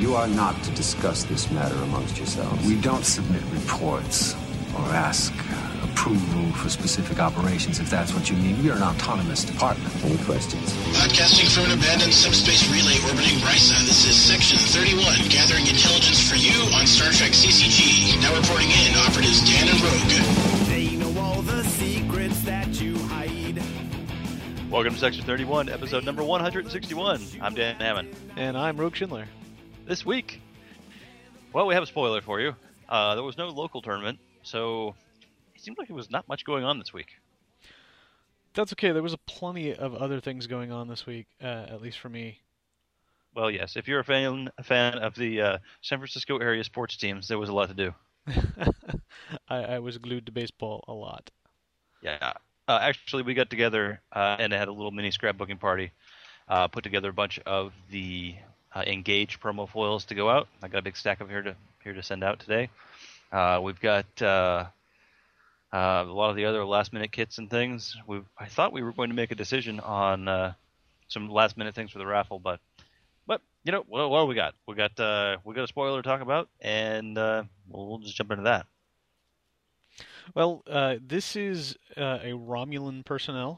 You are not to discuss this matter amongst yourselves. We don't submit reports or ask approval for specific operations, if that's what you mean. We are an autonomous department. Any questions? Podcasting from an abandoned subspace relay orbiting Risa, this is Section 31, gathering intelligence for you on Star Trek CCG. Now reporting in, operatives Dan and Rogue. They know all the secrets that you hide. Welcome to Section 31, episode number 161. I'm Dan Hammond. And I'm Rogue Schindler. This week, well, we have a spoiler for you. There was no local tournament, so it seemed like there was not much going on this week. That's okay. There was plenty of other things going on this week, at least for me. Well, yes, if you're a fan of the San Francisco area sports teams, there was a lot to do. I was glued to baseball a lot. Yeah. Actually, we got together and had a little mini scrapbooking party. Put together a bunch of the Engage promo foils to go out. I got a big stack of here to send out today. We've got a lot of the other last-minute kits and things. I thought we were going to make a decision on some last-minute things for the raffle, but you know, what do we got? We got a spoiler to talk about, and we'll just jump into that. Well, this is a Romulan personnel,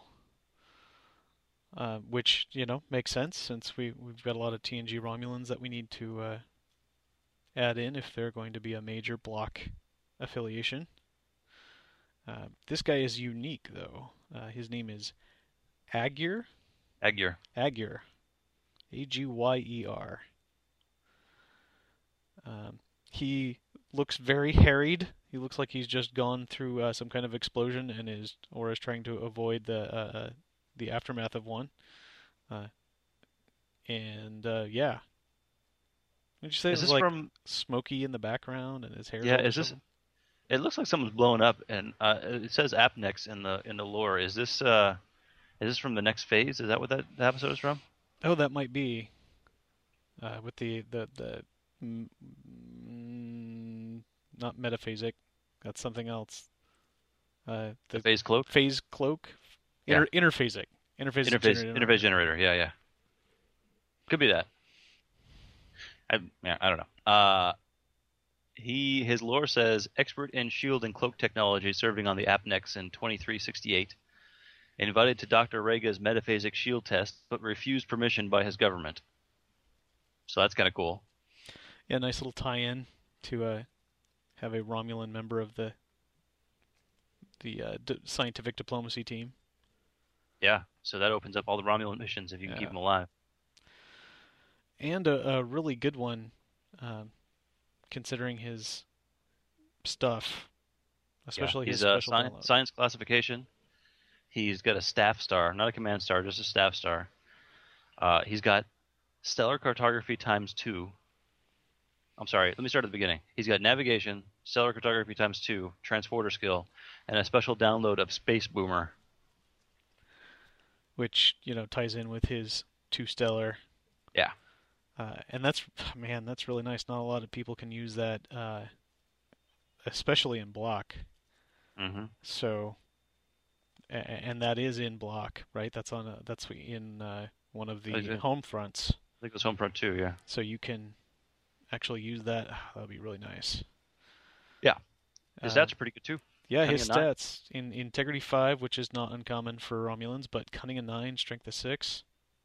which, you know, makes sense since we've got a lot of TNG Romulans that we need to add in if they're going to be a major block affiliation. This guy is unique, though. His name is Agyr. Agyr. Agyr. Agyer. He looks very harried. He looks like he's just gone through some kind of explosion and is trying to avoid the aftermath of one. Yeah. Would you say is it was this like from smoky in the background and his hair? Yeah, is this? It looks like something's blown up, and it says Apnex in the lore. Is this from the next phase? Is that what that episode is from? Oh, that might be. With the not metaphasic, that's something else. The phase cloak. Phase cloak. Yeah. Interphasic. Interphase generator. Yeah. Could be that. I don't know. His lore says expert in shield and cloak technology, serving on the Apnex in 2368. Invited to Dr. Rega's metaphasic shield test, but refused permission by his government. So that's kind of cool. Yeah, nice little tie-in to have a Romulan member of the scientific diplomacy team. Yeah, so that opens up all the Romulan missions if you can keep them alive. And a really good one, considering his stuff, especially his special science classification. He's got a staff star, not a command star, just a staff star. He's got stellar cartography ×2. I'm sorry, let me start at the beginning. He's got navigation, stellar cartography ×2, transporter skill, and a special download of Space Boomer. Which, you know, ties in with his 2 stellar. Yeah. And that's really nice. Not a lot of people can use that, especially in block. Mm-hmm. So, and that is in block, right? That's in one of the home fronts. I think it was home front 2, yeah. So you can actually use that. That would be really nice. Yeah. His stats are pretty good too. Yeah, his stats in Integrity 5, which is not uncommon for Romulans, but Cunning of 9, Strength of 6.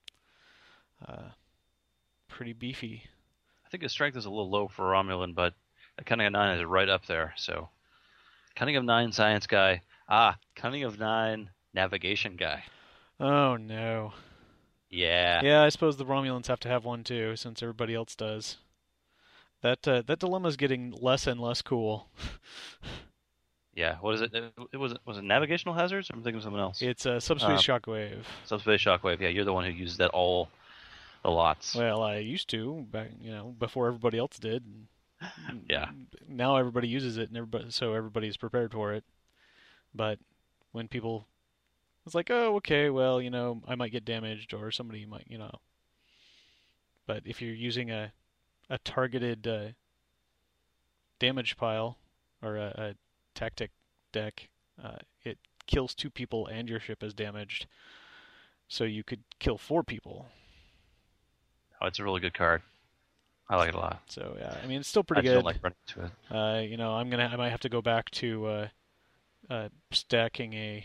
Pretty beefy. I think his strength is a little low for Romulan, but Cunning of 9 is right up there. So, Cunning of 9 science guy. Cunning of 9 navigation guy. Oh no. Yeah. Yeah, I suppose the Romulans have to have one too, since everybody else does. That dilemma is getting less and less cool. Yeah, what is it? Was it navigational hazards? Or I'm thinking of something else. It's a subspace shockwave. Subspace shockwave. Yeah, you're the one who uses that a lots. Well, I used to back, before everybody else did. Yeah. Now everybody uses it, and everybody's prepared for it. But when people, it's like, oh, okay, well, I might get damaged, or somebody might, But if you're using a targeted damage pile or a tactic deck, it kills 2 people and your ship is damaged. So you could kill 4 people. Oh, it's a really good card. I like it a lot. So yeah, I mean it's still I pretty just don't good. like running into it. You know, I might have to go back to stacking a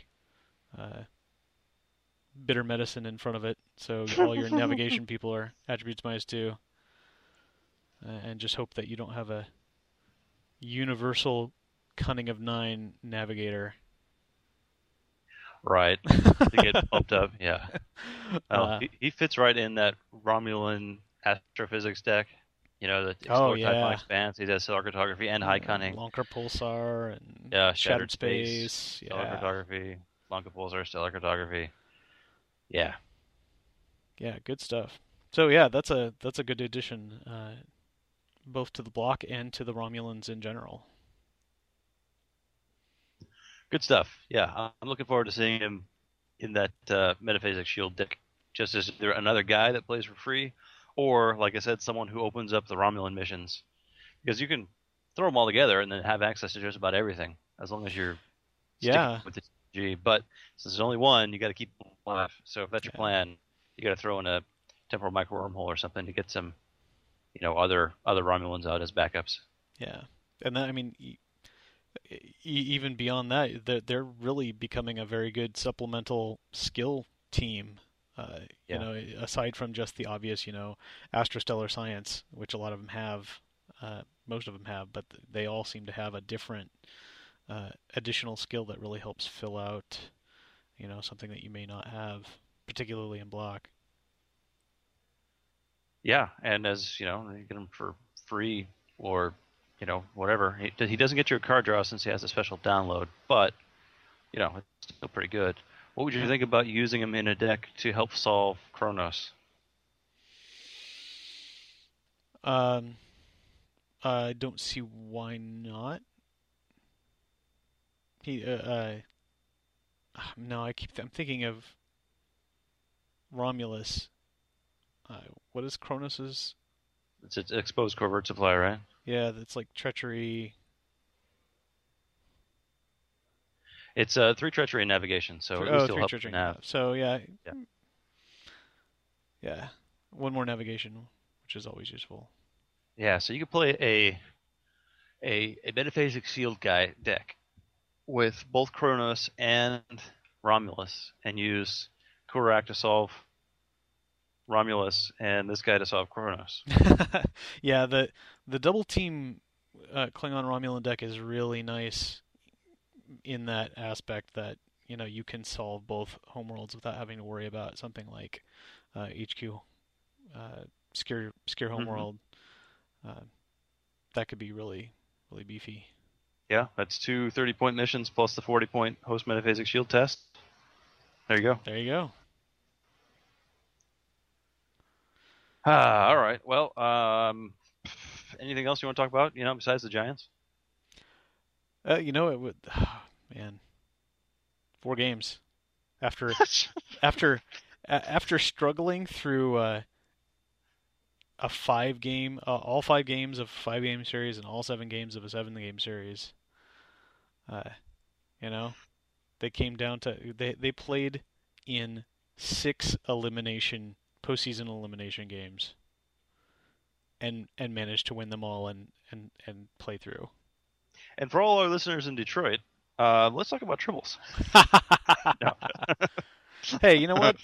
bitter medicine in front of it, so all your navigation people are attributes -2, and just hope that you don't have a universal cunning of 9 navigator. Right. To get pumped up, yeah. He fits right in that Romulan astrophysics deck. You know, the Explore Typhonic Expanse. He does stellar cartography and high cunning. Lonka Pulsar and Shattered Space. Stellar Yeah. cartography. Lonka Pulsar, stellar cartography. Yeah. Yeah, good stuff. So yeah, that's a good addition, both to the block and to the Romulans in general. Good stuff. Yeah, I'm looking forward to seeing him in that Metaphasic Shield deck. Just as there another guy that plays for free, or like I said, someone who opens up the Romulan missions, because you can throw them all together and then have access to just about everything as long as you're sticking with the G. But since there's only one, you got to keep them alive. So if that's your plan, you got to throw in a temporal micro wormhole or something to get some, other Romulans out as backups. Yeah, and that, I mean, even beyond that, they're really becoming a very good supplemental skill team. You know, aside from just the obvious, astrostellar science, which a lot of them have, most of them have, but they all seem to have a different additional skill that really helps fill out, something that you may not have, particularly in block. Yeah, and as you get them for free or whatever. He doesn't get you a card draw since he has a special download, but it's still pretty good. What would you think about using him in a deck to help solve Kronos? I don't see why not. No, I'm thinking of Romulus. What is Kronos's? It's an exposed covert supply, right? Yeah, that's like treachery. It's 3 treachery and navigation, so at least 3 help treachery. nav. So yeah. 1 more navigation, which is always useful. Yeah, so you could play a Metaphasic Shield guy deck with both Kronos and Romulus, and use Kurak to solve Romulus and this guy to solve Kronos. Yeah, the double team Klingon Romulan deck is really nice in that aspect that you can solve both homeworlds without having to worry about something like HQ scare homeworld. That could be really really beefy. Yeah, that's 2 30-point missions plus the 40-point host Metaphasic Shield test. There you go. There you go. All right. Well, anything else you want to talk about? Besides the Giants? It would. Oh, man, 4 games after after struggling through a 5-game, all 5 games of a 5-game series and all 7 games of a 7-game series. They came down to they played in 6 postseason elimination games, and managed to win them all and play through. And for all our listeners in Detroit, let's talk about triples. Hey, you know what?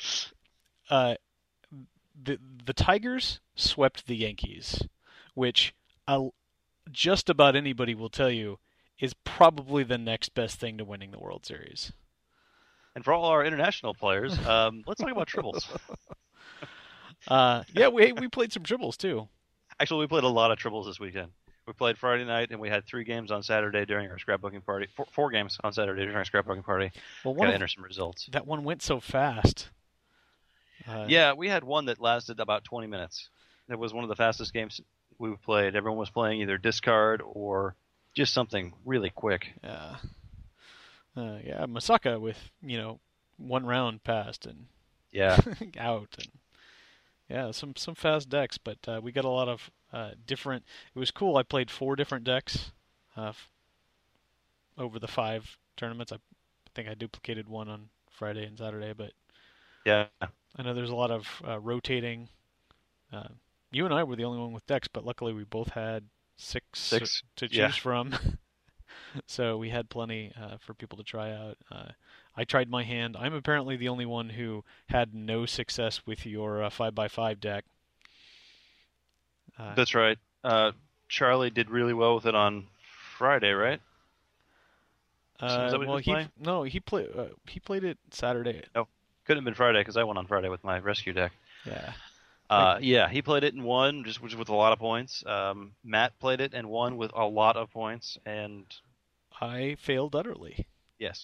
The Tigers swept the Yankees, which just about anybody will tell you is probably the next best thing to winning the World Series. And for all our international players, let's talk about triples. Yeah, we played some triples too. Actually, we played a lot of triples this weekend. We played Friday night, and we had 3 games on Saturday during our scrapbooking party. 4 games on Saturday during our scrapbooking party. Well, got to enter some results. That one went so fast. Yeah, we had one that lasted about 20 minutes. It was one of the fastest games we've played. Everyone was playing either discard or just something really quick. Yeah. Yeah, Masaka with 1 round passed and out, and yeah, some fast decks, but we got a lot of different. It was cool. I played 4 different decks over the 5 tournaments. I think I duplicated one on Friday and Saturday, but yeah, I know there's a lot of rotating. you and I were the only one with decks, but luckily we both had six to choose yeah. from. So we had plenty for people to try out. I tried my hand. I'm apparently the only one who had no success with your 5x5 deck. That's right. Charlie did really well with it on Friday, right? Is that what he was playing? He played it Saturday. No, couldn't have been Friday because I went on Friday with my rescue deck. Yeah. Yeah, he played it and won, just with a lot of points. Matt played it and won with a lot of points, and I failed utterly. yes.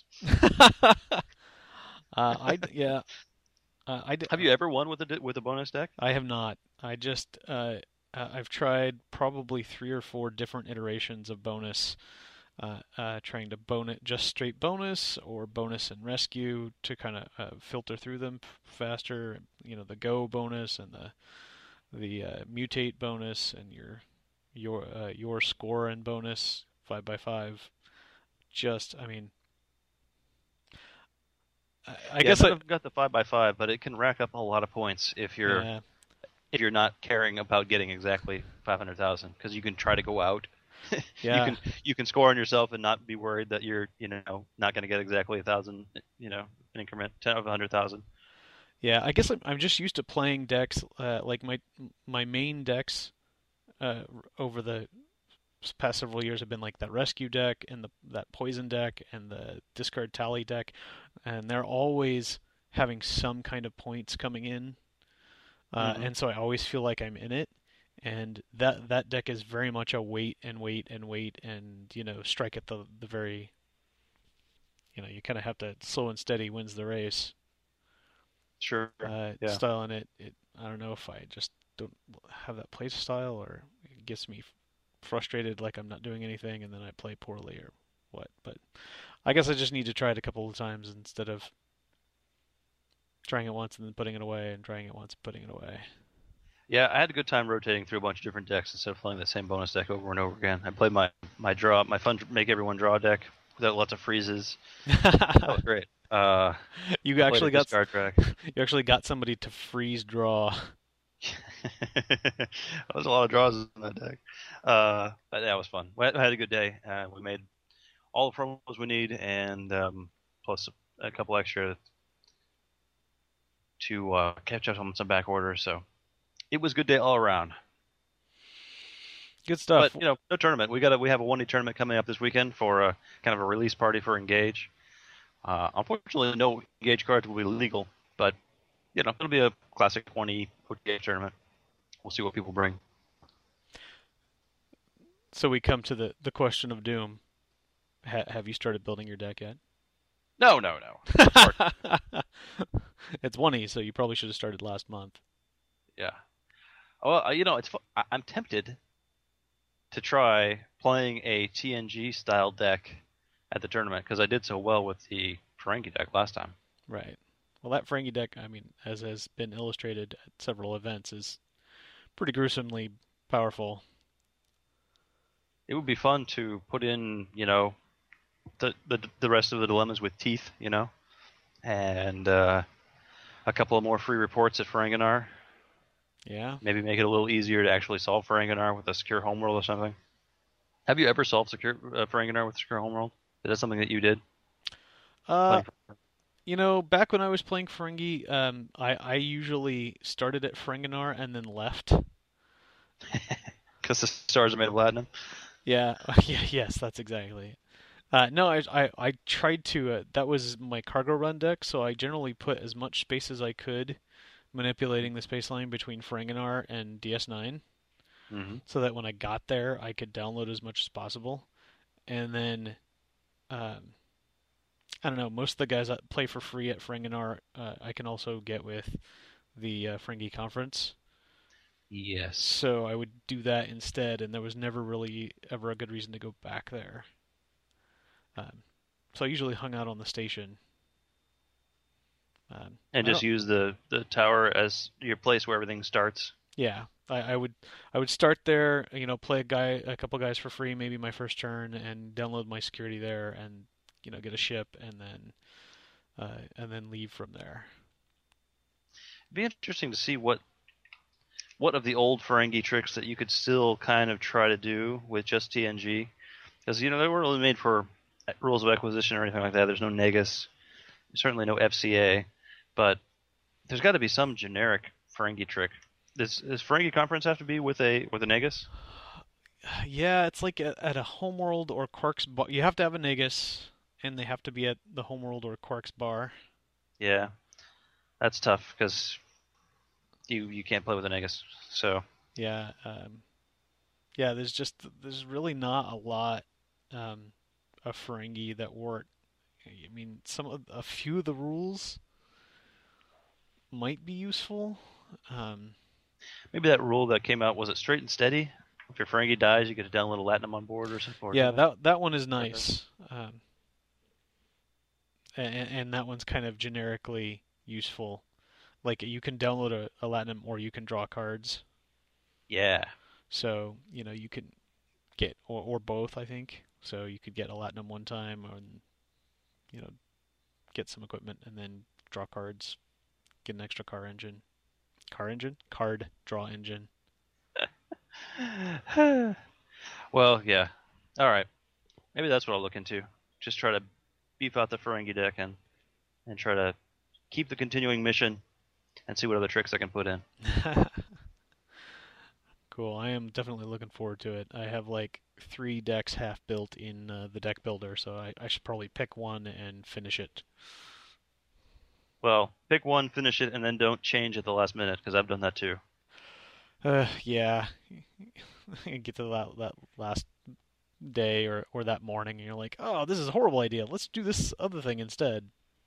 I Have you ever won with a bonus deck? I have not. I just I've tried probably 3 or 4 different iterations of bonus, trying to bonus just straight bonus or bonus and rescue to kind of filter through them faster. You know, the go bonus and the mutate bonus and your score and bonus 5x5. I guess I've got the 5x5, but it can rack up a lot of points if you're not caring about getting exactly 500,000, because you can try to go out. Yeah. you can score on yourself and not be worried that you're not going to get exactly 1,000, an increment 10 of 100,000. Yeah, I guess I'm just used to playing decks like my main decks over the past several years have been like that rescue deck and that poison deck and the discard tally deck, and they're always having some kind of points coming in, and so I always feel like I'm in it. And that deck is very much a wait and strike at the very, you kind of have to slow and steady wins the race. Sure. Style in it. I don't know if I just don't have that play style, or it gets me frustrated like I'm not doing anything and then I play poorly or what. But I guess I just need to try it a couple of times instead of trying it once and then putting it away and trying it once and putting it away. Yeah, I had a good time rotating through a bunch of different decks instead of playing the same bonus deck over and over again. I played my fun make everyone draw deck without lots of freezes. That was great. You actually got somebody to freeze draw. There was a lot of draws in that deck. But that was fun. We had a good day. We made all the promos we need, and plus a couple extra to catch up on some back orders. So it was a good day all around. Good stuff. But no tournament. We have a 1D tournament coming up this weekend for a kind of a release party for Engage. Unfortunately, no Engage cards will be legal, but it'll be a classic 20 OTA tournament. We'll see what people bring. So we come to the question of doom. Have you started building your deck yet? No. It's 1E, so you probably should have started last month. Yeah. Well, it's fun. I'm tempted to try playing a TNG style deck at the tournament because I did so well with the Ferengi deck last time. Right. Well, that Ferengi deck, as has been illustrated at several events, is pretty gruesomely powerful. It would be fun to put in, the rest of the dilemmas with teeth, and a couple of more free reports at Ferenginar. Yeah. Maybe make it a little easier to actually solve Ferenginar with a secure homeworld or something. Have you ever solved secure Ferenginar with secure homeworld? Is that something that you did? Back when I was playing Ferengi, I usually started at Ferenginar and then left. Because the stars are made of platinum? Yeah. Yes, that's exactly it. No, I tried to. That was my cargo run deck, so I generally put as much space as I could manipulating the space line between Ferenginar and DS9, so that when I got there, I could download as much as possible. And then, I don't know, most of the guys that play for free at Ferenginar, I can also get with the Ferengi conference. Yes. So I would do that instead, and there was never really ever a good reason to go back there. So I usually hung out on the station. And just use the tower as your place where everything starts. Yeah, I would start there, play a couple guys for free, maybe my first turn, and download my security there, and get a ship, and then leave from there. It'd be interesting to see what what of the old Ferengi tricks that you could still kind of try to do with just TNG. Because, they weren't really made for rules of acquisition or anything like that. There's no Negus, certainly no FCA, but there's got to be some generic Ferengi trick. Does Ferengi Conference have to be with a Negus? Yeah, it's like at a Homeworld or Quark's bar. You have to have a Negus, and they have to be at the Homeworld or Quark's bar. Yeah, that's tough because you can't play with a Negus. So yeah, there's really not a lot of Ferengi that work. I mean, a few of the rules might be useful. Maybe that rule that came out, was it Straight and Steady? If your Ferengi dies, you get to download a Latinum on board or something. Yeah, that one is nice. And that one's kind of generically useful. Like, you can download a Latinum or you can draw cards. Yeah. So, you could get, or both, I think. So you could get a Latinum one time and, get some equipment and then draw cards, get an extra card draw engine. Well, yeah. All right. Maybe that's what I'll look into. Just try to beef out the Ferengi deck and try to keep the continuing mission and see what other tricks I can put in. Cool. I am definitely looking forward to it. I have like 3 decks half built in the deck builder, so I should probably pick one and finish it. Well, pick one, finish it, and then don't change at the last minute, because I've done that too. Yeah. You get to that last day or that morning, and you're like, oh, this is a horrible idea. Let's do this other thing instead.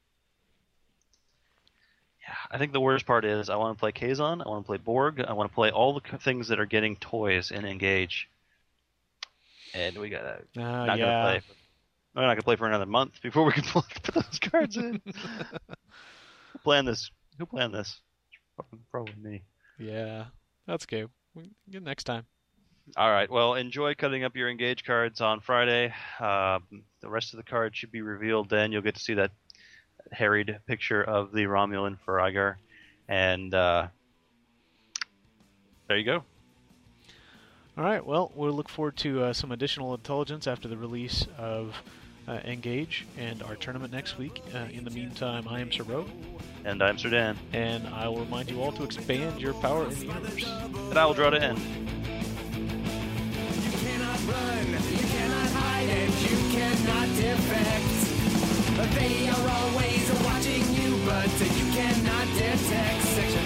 Yeah, I think the worst part is I want to play Kazon, I want to play Borg, I want to play all the things that are getting toys in Engage. And we gotta not gonna play. We're not gonna play for another month before we can put those cards in. Who planned this? Probably me. Yeah, that's okay. We get next time. All right. Well, enjoy cutting up your Engage cards on Friday. The rest of the cards should be revealed then. You'll get to see that harried picture of the Romulan for Igar. And there you go. All right. Well, we'll look forward to some additional intelligence after the release of Engage and our tournament next week. In the meantime, I am Sir Rogue. And I'm Sir Dan. And I will remind you all to expand your power in the universe. And I will draw to end. You cannot run, you cannot hide, and you cannot defect. But they are always watching you, but you cannot detect. Section